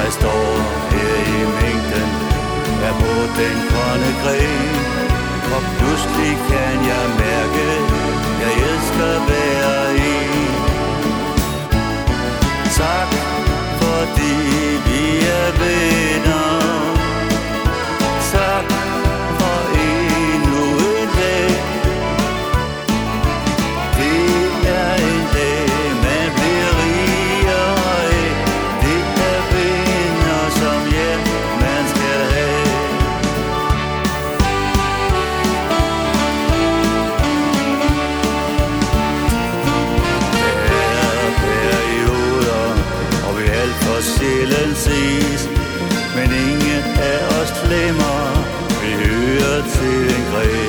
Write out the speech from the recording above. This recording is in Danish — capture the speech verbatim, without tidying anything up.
Jeg står her i mængden, er på den grønne gren, og pludselig kan jeg mærke, jeg elsker hver en. Tak, fordi vi er venner. Tak for endnu en dag. Det er en dag, man bliver rigere af. Det er venner som jer, man skal have. Der er perioder, og vi alt for sjældent ses, men ingen af os glemmer, vi hører til en gren.